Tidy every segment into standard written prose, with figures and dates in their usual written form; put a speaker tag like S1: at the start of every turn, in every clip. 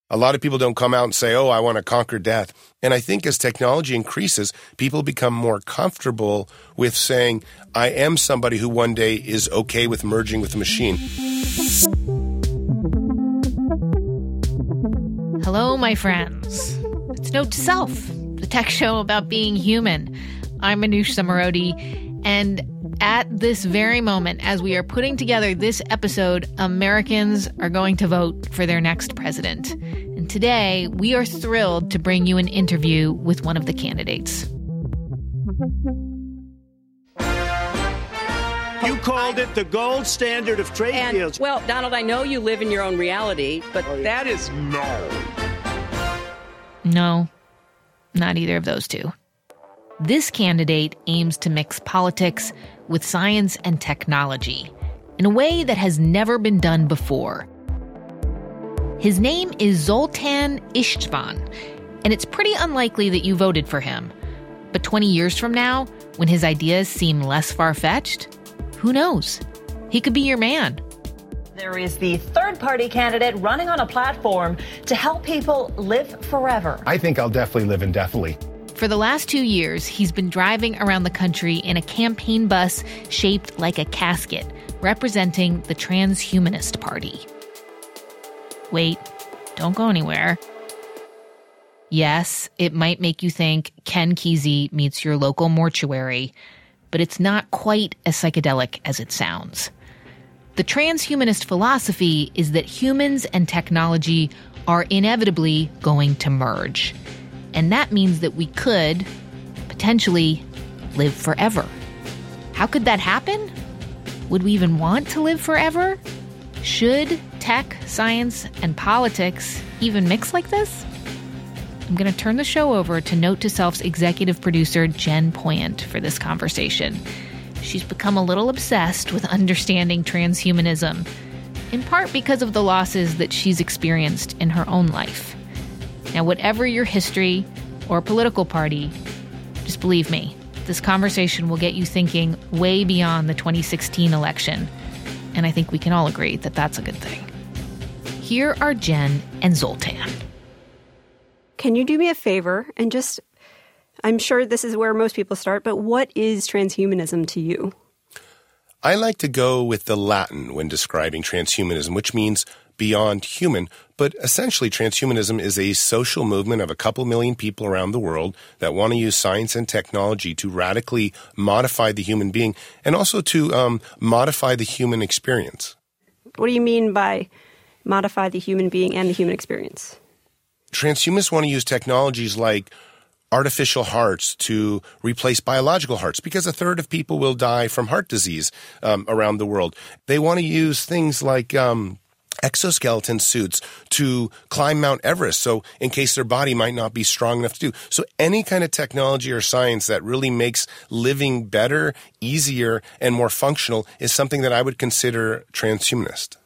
S1: A lot of people don't come out and say, oh, I want to conquer death. And I think as technology increases, people become more comfortable with saying, I am somebody who one day is okay with merging with the machine.
S2: Hello, my friends. It's Note to Self, the tech show about being human. I'm Manoush Zomorodi, and at this very moment, as we are putting together this episode, Americans are going to vote for their next president. And today, we are thrilled to bring you an interview with one of the candidates.
S3: You called it the gold standard of trade deals.
S4: Well, Donald, I know you live in your own reality, but that is...
S2: No, not either of those two. This candidate aims to mix politics with science and technology in a way that has never been done before. His name is Zoltan Istvan, and it's pretty unlikely that you voted for him. But 20 years from now, when his ideas seem less far-fetched, who knows? He could be your man.
S5: There is the third-party candidate running on a platform to help people live forever.
S6: I think I'll definitely live indefinitely.
S2: For the last 2 years, he's been driving around the country in a campaign bus shaped like a casket, representing the Transhumanist Party. Wait, don't go anywhere. Yes, it might make you think Ken Kesey meets your local mortuary, but it's not quite as psychedelic as it sounds. The transhumanist philosophy is that humans and technology are inevitably going to merge. And that means that we could, potentially, live forever. How could that happen? Would we even want to live forever? Should tech, science, and politics even mix like this? I'm going to turn the show over to Note to Self's executive producer, Jen Poyant, for this conversation. She's become a little obsessed with understanding transhumanism, in part because of the losses that she's experienced in her own life. Now, whatever your history or political party, just believe me, this conversation will get you thinking way beyond the 2016 election. And I think we can all agree that that's a good thing. Here are Jen and Zoltan.
S7: Can you do me a favor and just, I'm sure this is where most people start, but what is transhumanism to you?
S1: I like to go with the Latin when describing transhumanism, which means beyond human. But essentially, transhumanism is a social movement of a couple million people around the world that want to use science and technology to radically modify the human being and also to modify the human experience.
S7: What do you mean by modify the human being and the human experience?
S1: Transhumanists want to use technologies like artificial hearts to replace biological hearts because a third of people will die from heart disease around the world. They want to use things like exoskeleton suits to climb Mount Everest, so in case their body might not be strong enough to do. So any kind of technology or science that really makes living better, easier, and more functional is something that I would consider transhumanist.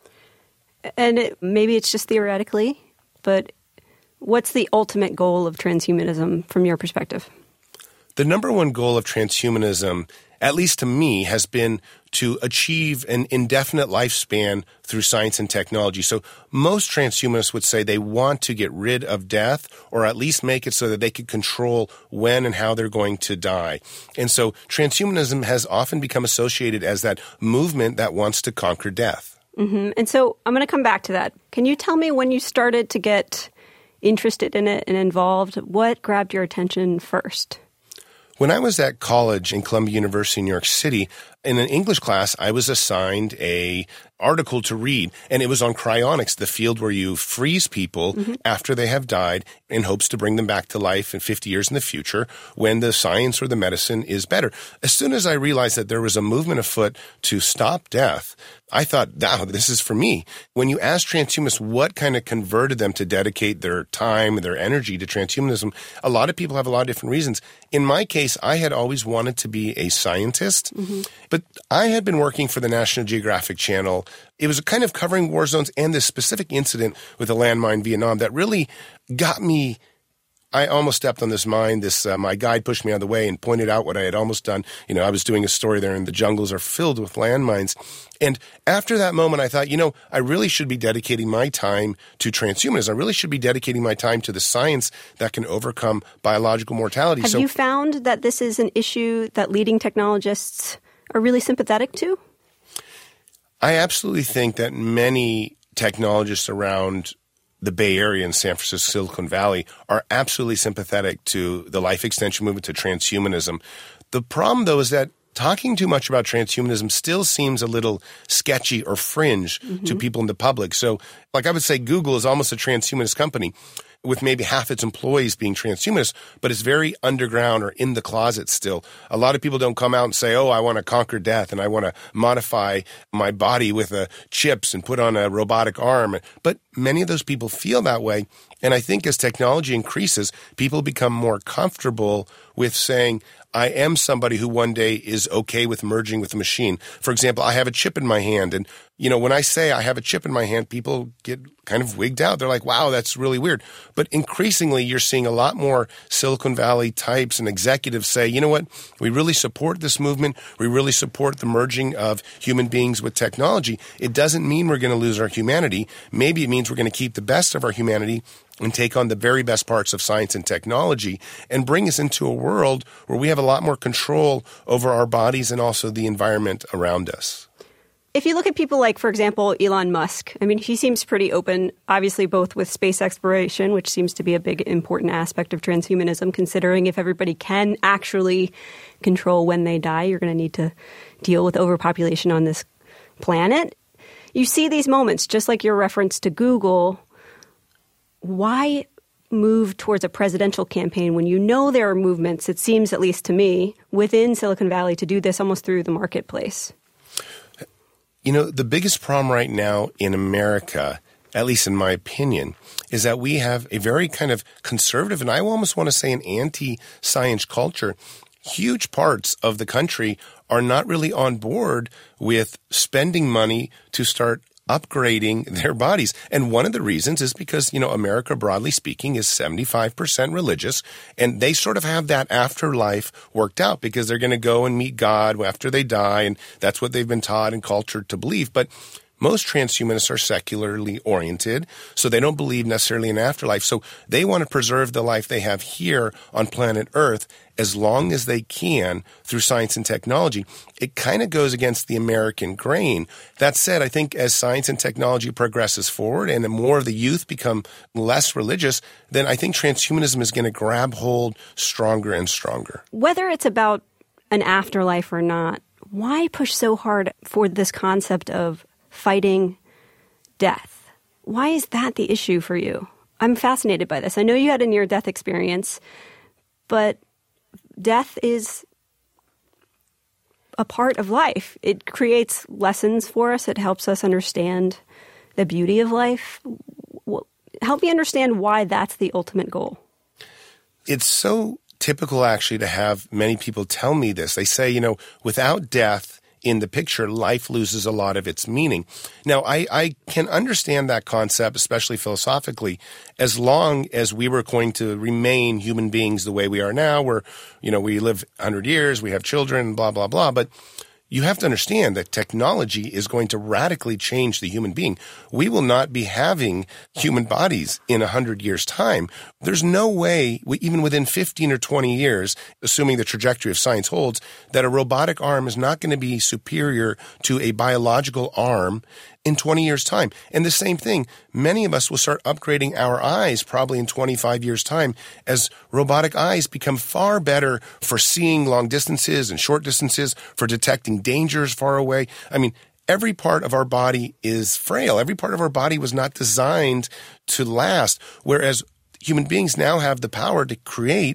S7: And maybe it's just theoretically, but what's the ultimate goal of transhumanism from your perspective?
S1: The number one goal of transhumanism, at least to me, has been to achieve an indefinite lifespan through science and technology. So most transhumanists would say they want to get rid of death or at least make it so that they could control when and how they're going to die. And so transhumanism has often become associated as that movement that wants to conquer death.
S7: Mm-hmm. And so I'm going to come back to that. Can you tell me when you started to get interested in it and involved, what grabbed your attention first?
S1: When I was at college in Columbia University in New York City, in an English class, I was assigned an article to read, and it was on cryonics, the field where you freeze people after they have died in hopes to bring them back to life in 50 years in the future when the science or the medicine is better. As soon as I realized that there was a movement afoot to stop death, I thought, wow, this is for me. When you ask transhumanists what kind of converted them to dedicate their time and their energy to transhumanism, a lot of people have a lot of different reasons. In my case, I had always wanted to be a scientist, but I had been working for the National Geographic Channel. It was kind of covering war zones and this specific incident with a landmine in Vietnam that really got me I almost stepped on this mine. My guide pushed me out of the way and pointed out what I had almost done. I was doing a story there, and the jungles are filled with landmines. And after that moment, I thought, I really should be dedicating my time to transhumanism. I really should be dedicating my time to the science that can overcome biological mortality.
S7: Have you found that this is an issue that leading technologists are really sympathetic to?
S1: I absolutely think that many technologists around the Bay Area and San Francisco, Silicon Valley are absolutely sympathetic to the life extension movement, to transhumanism. The problem, though, is that talking too much about transhumanism still seems a little sketchy or fringe to people in the public. So, I would say Google is almost a transhumanist company with maybe half its employees being transhumanists, but it's very underground or in the closet still. A lot of people don't come out and say, I want to conquer death and I want to modify my body with chips and put on a robotic arm. But many of those people feel that way. And I think as technology increases, people become more comfortable with saying, I am somebody who one day is okay with merging with the machine. For example, I have a chip in my hand. And, when I say I have a chip in my hand, people get kind of wigged out. They're like, wow, that's really weird. But increasingly, you're seeing a lot more Silicon Valley types and executives say, you know what, we really support this movement. We really support the merging of human beings with technology. It doesn't mean we're going to lose our humanity. Maybe it means we're going to keep the best of our humanity and take on the very best parts of science and technology and bring us into a world where we have a lot more control over our bodies and also the environment around us.
S7: If you look at people like, for example, Elon Musk, he seems pretty open, obviously both with space exploration, which seems to be a big important aspect of transhumanism, considering if everybody can actually control when they die, you're going to need to deal with overpopulation on this planet. You see these moments, just like your reference to Google. Why move towards a presidential campaign when there are movements, it seems, at least to me, within Silicon Valley to do this almost through the marketplace?
S1: The biggest problem right now in America, at least in my opinion, is that we have a very kind of conservative, and I almost want to say an anti-science culture. Huge parts of the country are not really on board with spending money to start upgrading their bodies. And one of the reasons is because, America, broadly speaking, is 75% religious, and they sort of have that afterlife worked out because they're going to go and meet God after they die, and that's what they've been taught and cultured to believe. But most transhumanists are secularly oriented, so they don't believe necessarily in afterlife. So they want to preserve the life they have here on planet Earth as long as they can through science and technology. It kind of goes against the American grain. That said, I think as science and technology progresses forward and more of the youth become less religious, then I think transhumanism is going to grab hold stronger and stronger.
S7: Whether it's about an afterlife or not, why push so hard for this concept of fighting death? Why is that the issue for you? I'm fascinated by this. I know you had a near-death experience, but death is a part of life. It creates lessons for us. It helps us understand the beauty of life. Help me understand why that's the ultimate goal.
S1: It's so typical, actually, to have many people tell me this. They say, without death in the picture, life loses a lot of its meaning. Now, I can understand that concept, especially philosophically, as long as we were going to remain human beings the way we are now, where, we live 100 years, we have children, blah, blah, blah. But you have to understand that technology is going to radically change the human being. We will not be having human bodies in 100 years' time. There's no way, even within 15 or 20 years, assuming the trajectory of science holds, that a robotic arm is not going to be superior to a biological arm in 20 years' time. And the same thing, many of us will start upgrading our eyes probably in 25 years' time as robotic eyes become far better for seeing long distances and short distances, for detecting dangers far away. Every part of our body is frail. Every part of our body was not designed to last, whereas human beings now have the power to create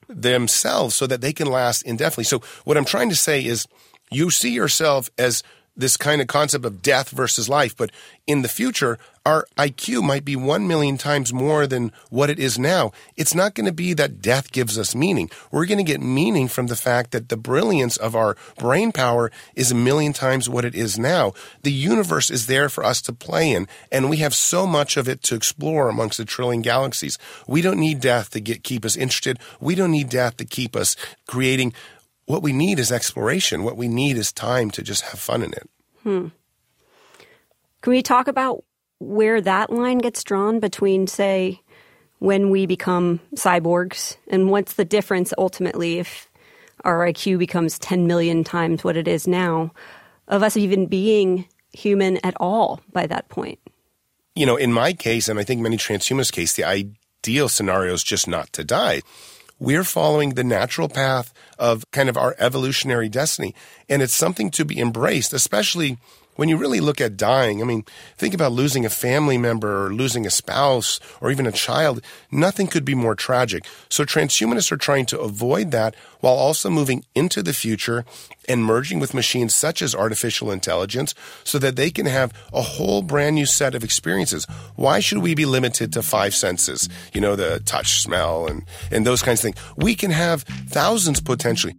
S1: themselves so that they can last indefinitely. So what I'm trying to say is you see yourself as this kind of concept of death versus life. But in the future, our IQ might be 1 million times more than what it is now. It's not going to be that death gives us meaning. We're going to get meaning from the fact that the brilliance of our brain power is 1 million times what it is now. The universe is there for us to play in, and we have so much of it to explore amongst the trillion galaxies. We don't need death to keep us interested. We don't need death to keep us creating. What we need is exploration. What we need is time to just have fun in it.
S7: Can we talk about where that line gets drawn between, say, when we become cyborgs, and what's the difference ultimately if our IQ becomes 10 million times what it is now, of us even being human at all by that point?
S1: You know, in my case, and I think many transhumanists' case, the ideal scenario is just not to die. We're following the natural path of kind of our evolutionary destiny. And it's something to be embraced, especially when you really look at dying. I mean, think about losing a family member or losing a spouse or even a child. Nothing could be more tragic. So transhumanists are trying to avoid that while also moving into the future and merging with machines such as artificial intelligence so that they can have a whole brand new set of experiences. Why should we be limited to 5 senses? You know, the touch, smell, and those kinds of things. We can have thousands potentially.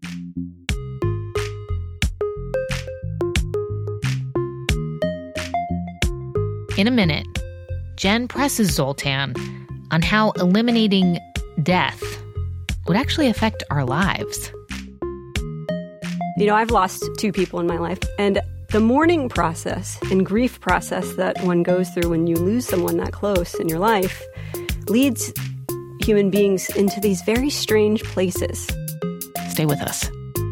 S2: In a minute, Jen presses Zoltan on how eliminating death would actually affect our lives.
S7: You know, I've lost 2 people in my life, and the mourning process and grief process that one goes through when you lose someone that close in your life leads human beings into these very strange places.
S2: Stay with us.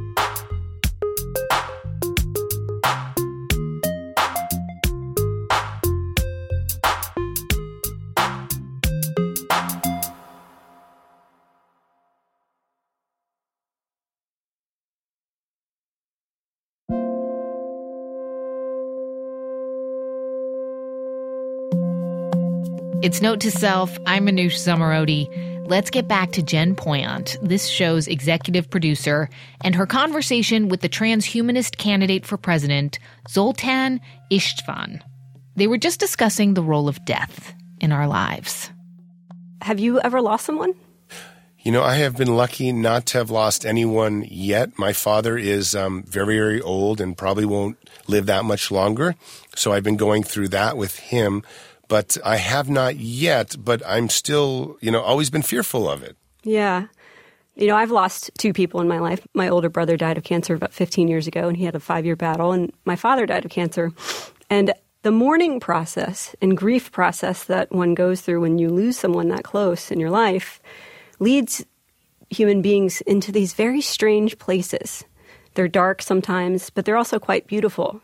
S2: It's Note to Self. I'm Manoush Zomorodi. Let's get back to Jen Poyant, this show's executive producer, and her conversation with the transhumanist candidate for president, Zoltan Istvan. They were just discussing the role of death in our lives.
S7: Have you ever lost someone?
S1: You know, I have been lucky not to have lost anyone yet. My father is very, very old and probably won't live that much longer. So I've been going through that with him. But I have not yet, but I'm still, always been fearful of it.
S7: Yeah. You know, I've lost 2 people in my life. My older brother died of cancer about 15 years ago, and he had a 5-year battle. And my father died of cancer. And the mourning process and grief process that one goes through when you lose someone that close in your life leads human beings into these very strange places. They're dark sometimes, but they're also quite beautiful.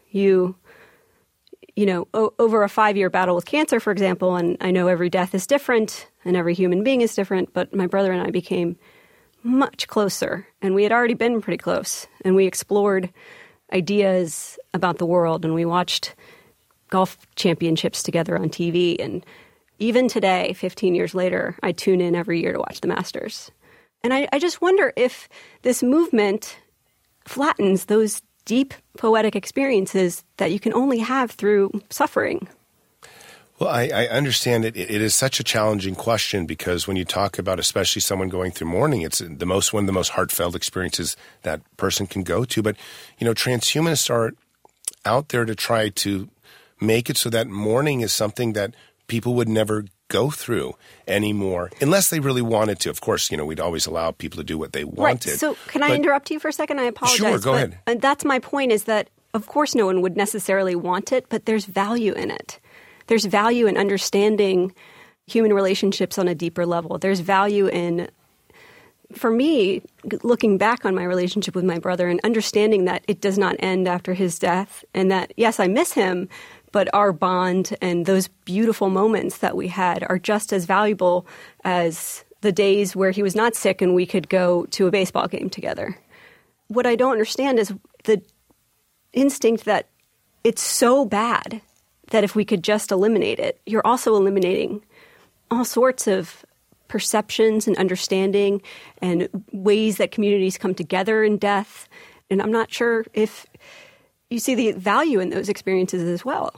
S7: Over a 5-year battle with cancer, for example, and I know every death is different and every human being is different, but my brother and I became much closer, and we had already been pretty close, and we explored ideas about the world, and we watched golf championships together on TV, and even today, 15 years later, I tune in every year to watch the Masters. And I just wonder if this movement flattens those deep poetic experiences that you can only have through suffering.
S1: Well, I understand it. It is such a challenging question because when you talk about especially someone going through mourning, it's one of the most heartfelt experiences that person can go to. But, transhumanists are out there to try to make it so that mourning is something that people would never go through anymore, unless they really wanted to. Of course, we'd always allow people to do what they wanted.
S7: Right. So can I interrupt you for a second? I apologize.
S1: Sure, go ahead.
S7: And that's my point, is that, of course, no one would necessarily want it, but there's value in it. There's value in understanding human relationships on a deeper level. There's value in, for me, looking back on my relationship with my brother and understanding that it does not end after his death, and that, yes, I miss him, but our bond and those beautiful moments that we had are just as valuable as the days where he was not sick and we could go to a baseball game together. What I don't understand is the instinct that it's so bad that if we could just eliminate it, you're also eliminating all sorts of perceptions and understanding and ways that communities come together in death. And I'm not sure if you see the value in those experiences as well.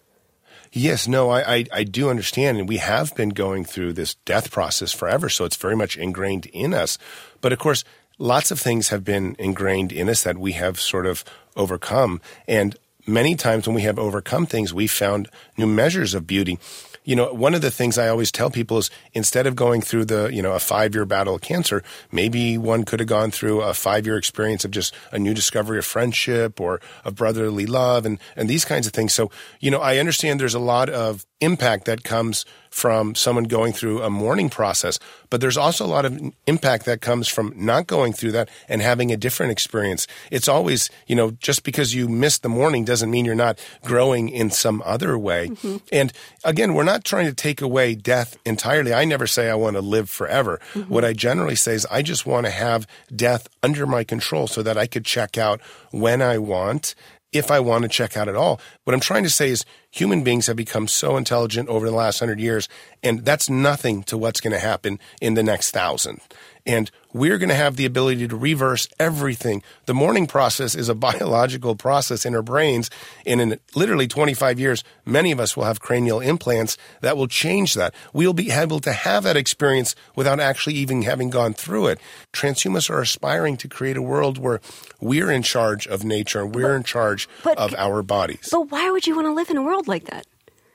S1: Yes, no, I do understand. And we have been going through this death process forever. So it's very much ingrained in us. But of course, lots of things have been ingrained in us that we have sort of overcome. And many times when we have overcome things, we found new measures of beauty. You know, one of the things I always tell people is instead of going through a 5-year battle of cancer, maybe one could have gone through a 5-year experience of just a new discovery of friendship or of brotherly love and these kinds of things. So, I understand there's a lot of impact that comes from someone going through a mourning process, but there's also a lot of impact that comes from not going through that and having a different experience. It's always, just because you missed the mourning doesn't mean you're not growing in some other way. Mm-hmm. And again, we're not trying to take away death entirely. I never say I want to live forever. Mm-hmm. What I generally say is I just want to have death under my control so that I could check out when I want, if I want to check out at all. What I'm trying to say is human beings have become so intelligent over the last 100 years, and that's nothing to what's going to happen in the next 1,000. And we're going to have the ability to reverse everything. The mourning process is a biological process in our brains, and in literally 25 years, many of us will have cranial implants that will change that. We'll be able to have that experience without actually even having gone through it. Transhumanists are aspiring to create a world where we're in charge of nature and we're in charge of our bodies.
S7: But why would you want to live in a world like that?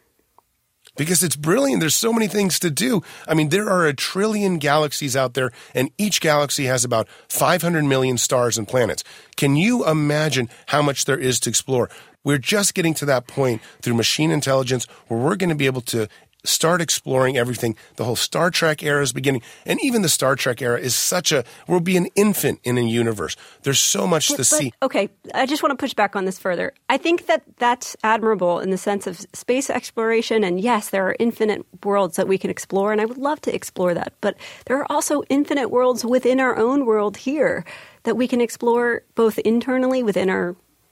S1: Because it's brilliant. There's so many things to do. I mean, there are 1 trillion galaxies out there, and each galaxy has about 500 million stars and planets. Can you imagine how much there is to explore? We're just getting to that point through machine intelligence where we're going to be able to start exploring everything. The whole Star Trek era is beginning. And even the Star Trek era is we'll be an infant in a universe. There's so much to see.
S7: Okay, I just want to push back on this further. I think that that's admirable in the sense of space exploration. And yes, there are infinite worlds that we can explore. And I would love to explore that. But there are also infinite worlds within our own world here that we can explore both internally within our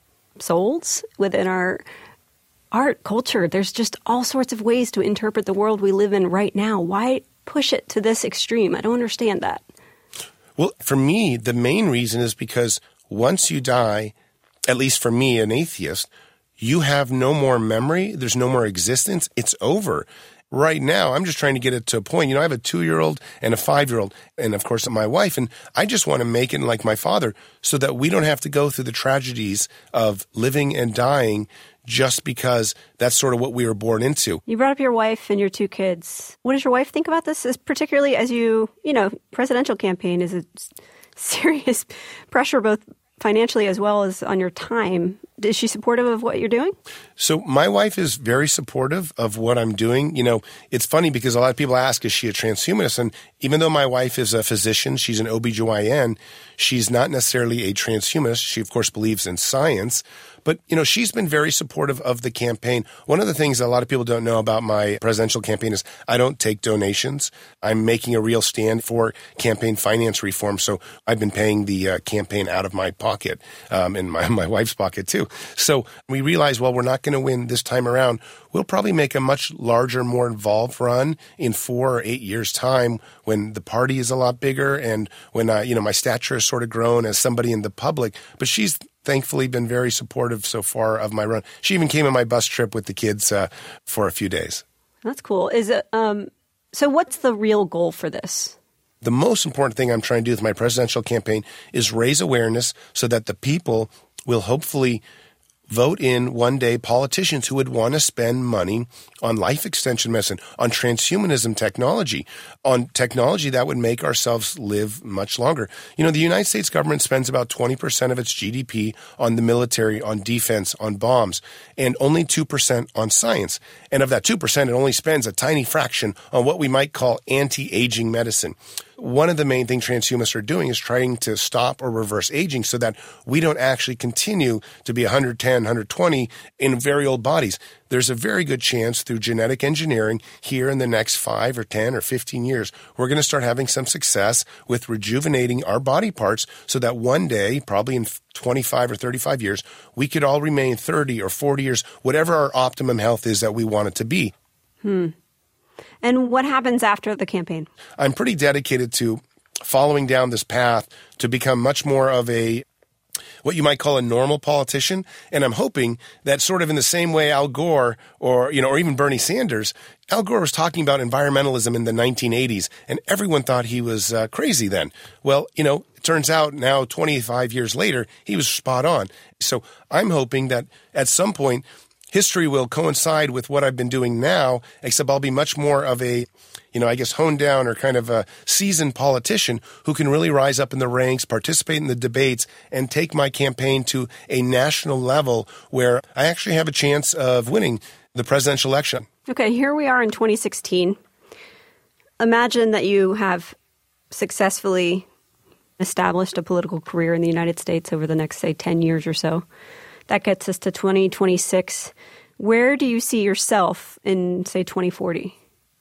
S7: souls, within our art, culture. There's just all sorts of ways to interpret the world we live in right now. Why push it to this extreme? I don't understand that.
S1: Well, for me, the main reason is because once you die, at least for me, an atheist, you have no more memory. There's no more existence. It's over. Right now, I'm just trying to get it to a point. I have a 2-year-old and a 5-year-old, and of course, my wife, and I just want to make it like my father so that we don't have to go through the tragedies of living and dying just because that's sort of what we were born into.
S7: You brought up your wife and your 2 kids. What does your wife think about this? Particularly as presidential campaign is a serious pressure both financially as well as on your time. Is she supportive of what you're doing?
S1: So my wife is very supportive of what I'm doing. It's funny because a lot of people ask, is she a transhumanist? And even though my wife is a physician, she's an OBGYN, she's not necessarily a transhumanist. She, of course, believes in science. But, she's been very supportive of the campaign. One of the things that a lot of people don't know about my presidential campaign is I don't take donations. I'm making a real stand for campaign finance reform. So I've been paying the campaign out of my pocket and my wife's pocket, too. So we realized, well, we're not going to win this time around. We'll probably make a much larger, more involved run in 4 or 8 years' time when the party is a lot bigger and when, my stature has sort of grown as somebody in the public. But she's thankfully been very supportive so far of my run. She even came on my bus trip with the kids for a few days.
S7: That's cool. So what's the real goal for this?
S1: The most important thing I'm trying to do with my presidential campaign is raise awareness so that the people will hopefully vote in one day politicians who would want to spend money on life extension medicine, on transhumanism technology, on technology that would make ourselves live much longer. The United States government spends about 20% of its GDP on the military, on defense, on bombs, and only 2% on science. And of that 2%, it only spends a tiny fraction on what we might call anti-aging medicine. One of the main things transhumanists are doing is trying to stop or reverse aging so that we don't actually continue to be 110, 120 in very old bodies. There's a very good chance through genetic engineering here in the next 5 or 10 or 15 years, we're going to start having some success with rejuvenating our body parts so that one day, probably in 25 or 35 years, we could all remain 30 or 40 years, whatever our optimum health is that we want it to be.
S7: And what happens after the campaign?
S1: I'm pretty dedicated to following down this path to become much more of what you might call a normal politician. And I'm hoping that sort of in the same way Al Gore or even Bernie Sanders, Al Gore was talking about environmentalism in the 1980s, and everyone thought he was crazy then. Well, it turns out now 25 years later, he was spot on. So I'm hoping that at some point, history will coincide with what I've been doing now, except I'll be much more of a, honed down or kind of a seasoned politician who can really rise up in the ranks, participate in the debates, and take my campaign to a national level where I actually have a chance of winning the presidential election.
S7: Okay, here we are in 2016. Imagine that you have successfully established a political career in the United States over the next, say, 10 years or so. That gets us to 2026. Where do you see yourself in, say, 2040?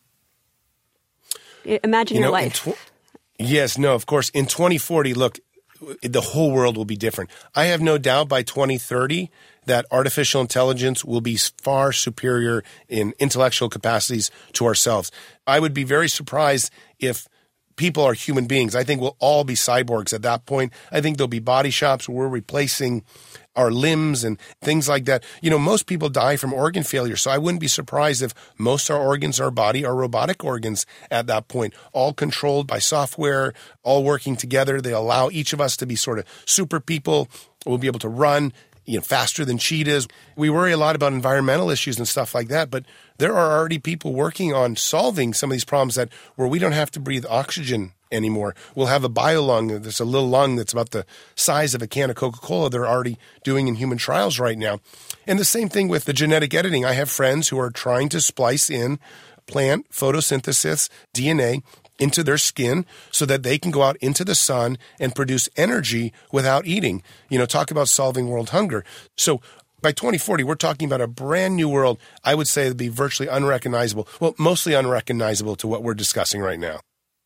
S7: Imagine your life.
S1: Of course. In 2040, look, the whole world will be different. I have no doubt by 2030 that artificial intelligence will be far superior in intellectual capacities to ourselves. I would be very surprised if people are human beings. I think we'll all be cyborgs at that point. I think there'll be body shops where we're replacing our limbs and things like that. Most people die from organ failure, so I wouldn't be surprised if most of our organs in our body are robotic organs at that point, all controlled by software, all working together. They allow each of us to be sort of super people. We'll be able to run faster than cheetahs. We worry a lot about environmental issues and stuff like that, but there are already people working on solving some of these problems where we don't have to breathe oxygen anymore. We'll have a biolung. There's a little lung that's about the size of a can of Coca-Cola they're already doing in human trials right now. And the same thing with the genetic editing. I have friends who are trying to splice in plant photosynthesis DNA into their skin so that they can go out into the sun and produce energy without eating. Talk about solving world hunger. So by 2040, we're talking about a brand new world. I would say it'd be virtually unrecognizable. Well, mostly unrecognizable to what we're discussing right now.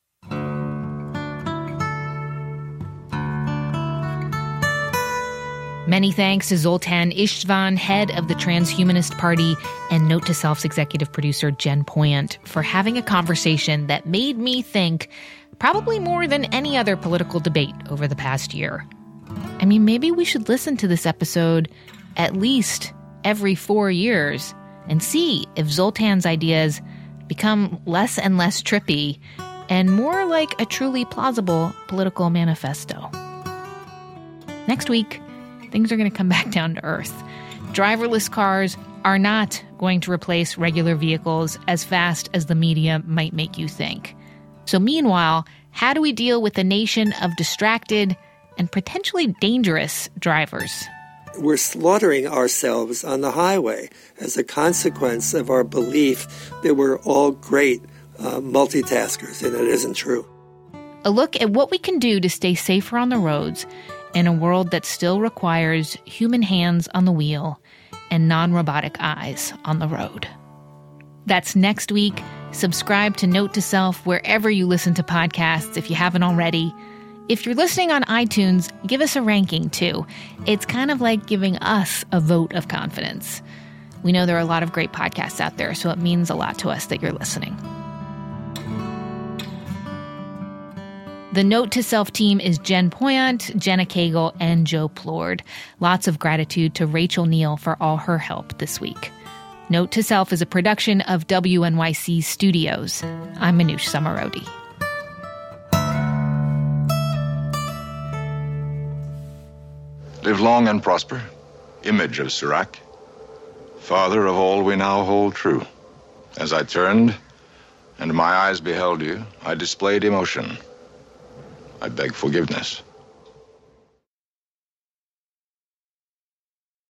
S2: Many thanks to Zoltan Istvan, head of the Transhumanist Party, and Note to Self's executive producer, Jen Poyant, for having a conversation that made me think probably more than any other political debate over the past year. I mean, maybe we should listen to this episode at least every 4 years and see if Zoltan's ideas become less and less trippy and more like a truly plausible political manifesto. Next week, things are going to come back down to earth. Driverless cars are not going to replace regular vehicles as fast as the media might make you think. So meanwhile, how do we deal with a nation of distracted and potentially dangerous drivers?
S8: We're slaughtering ourselves on the highway as a consequence of our belief that we're all great multitaskers, and it isn't true.
S2: A look at what we can do to stay safer on the roads in a world that still requires human hands on the wheel and non-robotic eyes on the road. That's next week. Subscribe to Note to Self wherever you listen to podcasts if you haven't already. If you're listening on iTunes, give us a ranking too. It's kind of like giving us a vote of confidence. We know there are a lot of great podcasts out there, so it means a lot to us that you're listening. The Note to Self team is Jen Poyant, Jenna Cagle, and Joe Plourde. Lots of gratitude to Rachel Neal for all her help this week. Note to Self is a production of WNYC Studios. I'm Manoush Samarodi.
S9: Live long and prosper, image of Sirach, father of all we now hold true. As I turned and my eyes beheld you, I displayed emotion. I beg forgiveness.